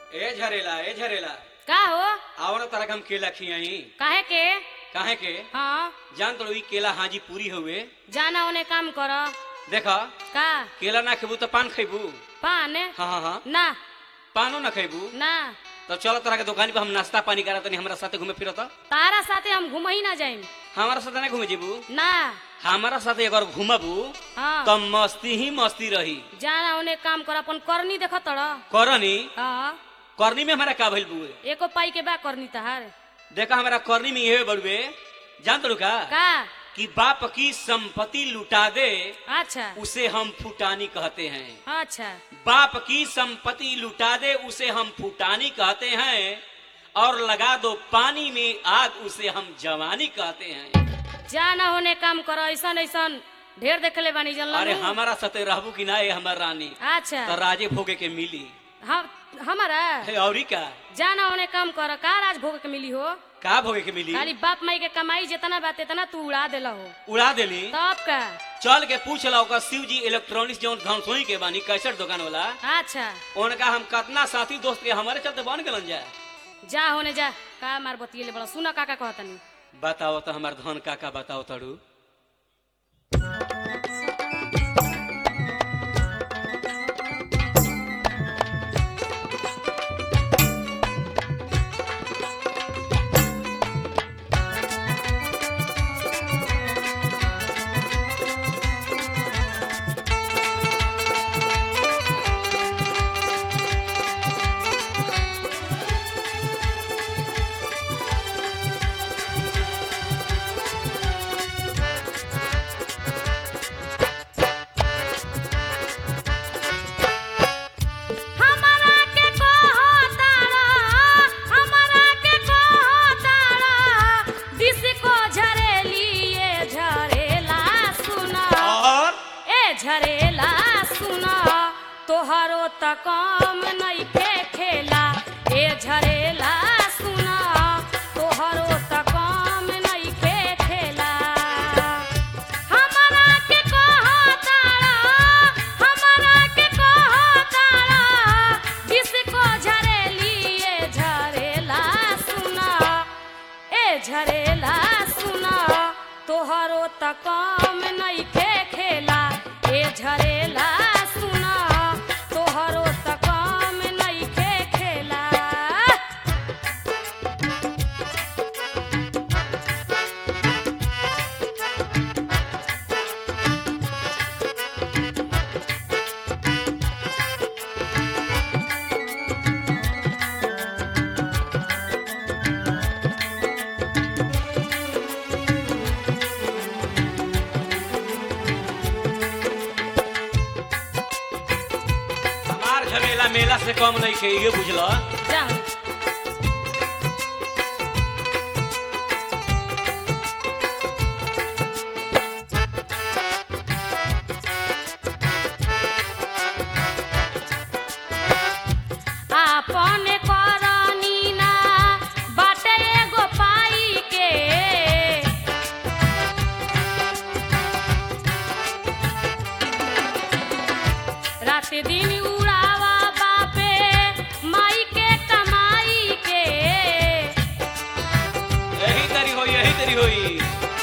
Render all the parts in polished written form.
ए झरेला का हो आओ ना तरह हम केला खियाई। काहे के? काहे के? हाँ जान तो ई केला हाजी पूरी हुए। जाना ओने काम कर देखा का केला ना खेबू तो पान खेबू। पान हाँ ना पानो ना खेबू ना तो चलो तरह के दुकान पे हम नाश्ता पानी करा तनी हमरा साथे घूमे फिरत। तारा साथे हम घुमही ना जाइम हमारा साथे ना घूमे जेबू। ना हमारा साथे अगर घूमबू हाँ तो मस्ती ही मस्ती रही। जाना ओने काम कर अपन करनी देख तड़ करनी हाँ करनी में हमारा का भइल बुए। एको पाई के बा करनी तहार देखा हमारा करनी में ये बड़ुए जान तो का कि बाप की संपत्ति लुटा दे अच्छा उसे हम फुटानी कहते हैं। अच्छा बाप की संपत्ति लुटा दे उसे हम फुटानी कहते हैं और लगा दो पानी में आग उसे हम जवानी कहते हैं। जाना होने काम कर ऐसन ऐसन ढेर देखले बानी जन अरे हमारा सते रहबू कि ना ये हमार रानी अच्छा तो राजे भोगे के मिली हमारा है औरी का जाना होने काम कर का राज भोग के मिली हो का भोगे के मिली। खाली बाप माई के कमाई जितना बात इतना तू उड़ा देला हो उड़ा देली तब का चल के पूछ ला ओका शिव जी इलेक्ट्रॉनिक्स जौन धनसोई के बानी कैसेट दुकान वाला अच्छा उनका हम कितना साथी दोस्त के हमारे चलते बन गलन जाए। जा होने जा का मार बतिये बड़ा सुना काका कहतनी बताओ तो हमार धन काका बताओ तड़ू। झरेला सुना तोहरो त काम नहीं के खेला ए झरेला सुना तोहरो त काम नहीं के खेला। हमरा के कहताड़ा डिस्को झरेली ए झरेला सुना तोहरो त काम नहीं के खेला ए झरेला सुना तोहरो त काम नहीं के खेला। झमेला मेला से कम नहीं खे ये बुझला। आपन करनी ना बाटे एगो पाई के रात दिन उड़ावा बापे माई के कमाई के यही तरी होई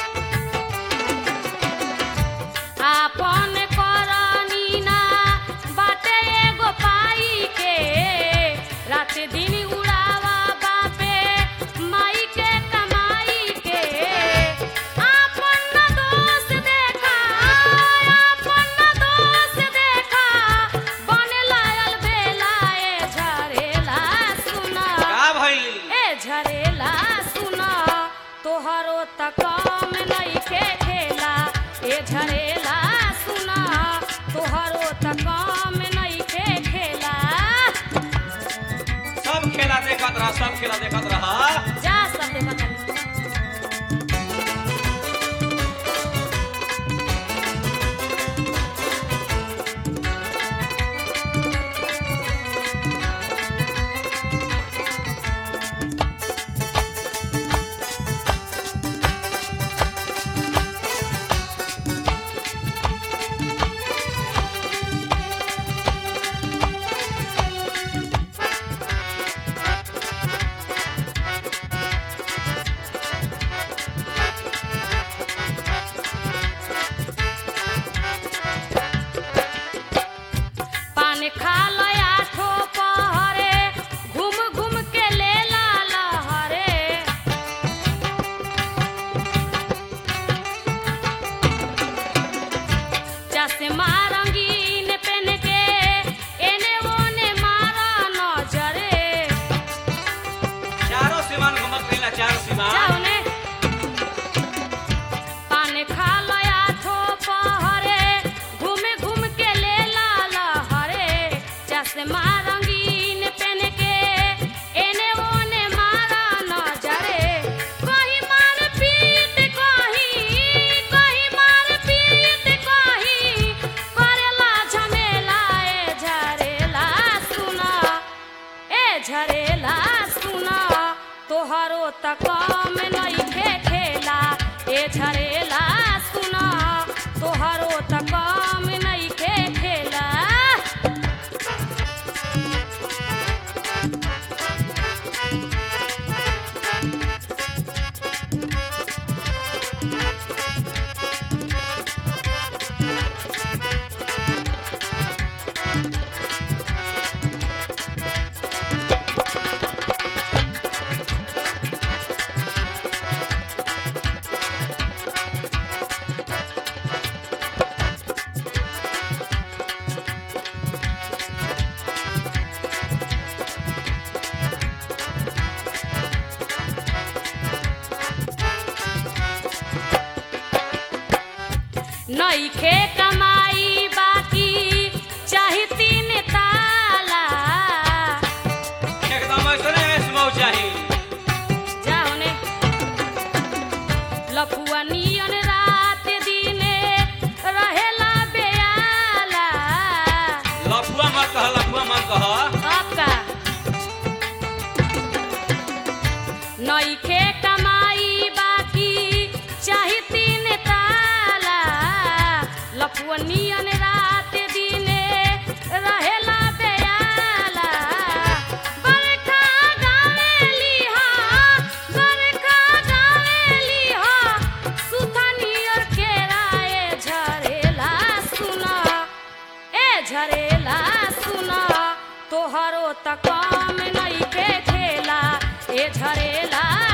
आपन करनी ना बाटे एगो पाई के रात दिन उड़ावा बापे माई के कमाई के। आपन दोस्त देखा बने लायल बेला ए झरेला सुना का भइल ए झरेला सुना तोहरो त काम नहीं के खेला ए झरेला सुना तोहरो त काम नहीं के खेला। सब खेला देखत रहा जा सब देखत रही। खा लया ठो पहरे घूम घूम के लेला लहरे चश्मा रंगीन पेन के एने ओने मारा नजरे चारों सीमान घुमत रहिला चार सीमान जाओने पान खा लया ठो पहरे घूमे घूम के लेला लहरे चश्मा रंगीन पेन के एने ओने मारा नजरे कहीं मार पीट कहीं मार पीट कहीं करेला झमेला ए झरेला सुना तोहरो त काम नइखे खेला ए झरेला सुना तोहरो त काम नइखे खेला नइखे कमाई बाकी चाही तीन ताला एकदम ऐसने ऐसमौ चाही जाओने लफुआ नियन रात दिने रहेला बेयाला लफुआ मत कह आपका नइखे कमाई बाकी चाही तीन ताला लफुआ नियन रात दिने रहेला बेयाला बरखा गावेली हा सुथा नियर केरा ए झरेला सुना तोहरो त काम नइखे खेला ए झरेला